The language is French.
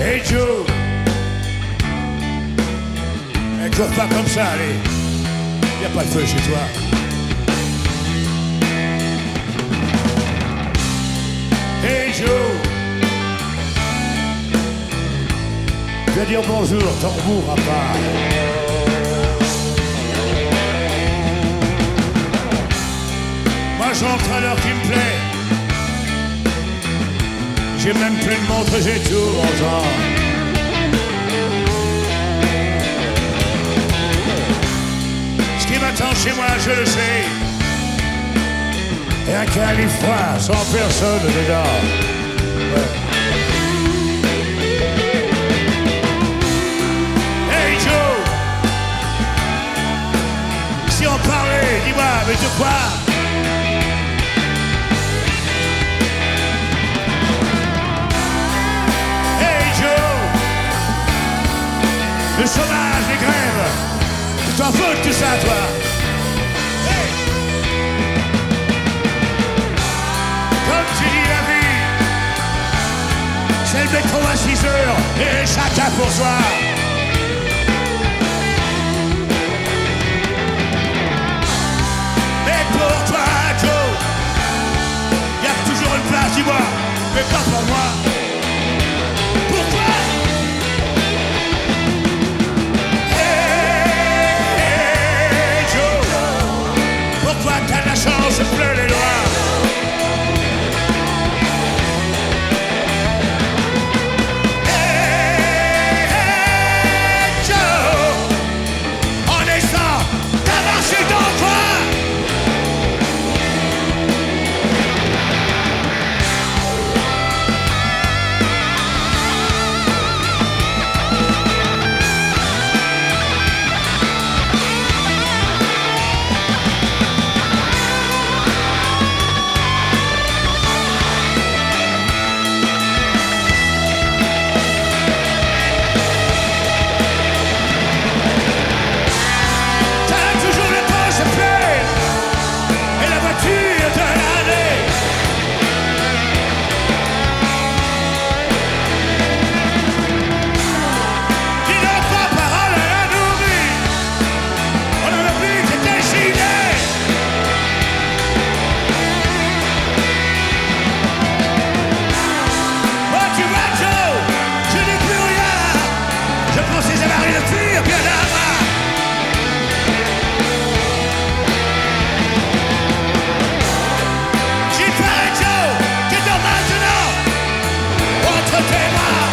Hey Joe, cours pas comme ça, allez. Y'a pas de feu chez toi. Hey Joe, viens dire bonjour, tambour à part. Moi j'entre à l'heure qui me plaît. J'ai même plus de montre, j'ai tout mon temps. Ce qui m'attend chez moi, je le sais. Et un calife froid, sans personne dedans. Ouais. Hey Joe, si on parlait, dis-moi, mais de quoi? Le chômage, les grèves, tu t'en fous de tout ça, toi. Hey. Comme tu dis la vie, c'est le métro à 6 heures et chacun pour soi. Mais pour toi, Joe, y'a toujours une place, dis-moi, mais pas pour moi. Pourquoi? Pourquoi t'as la chance de plein les doigts? Hey Joe, en naissant, t'as marché dans quoi? Tes bras.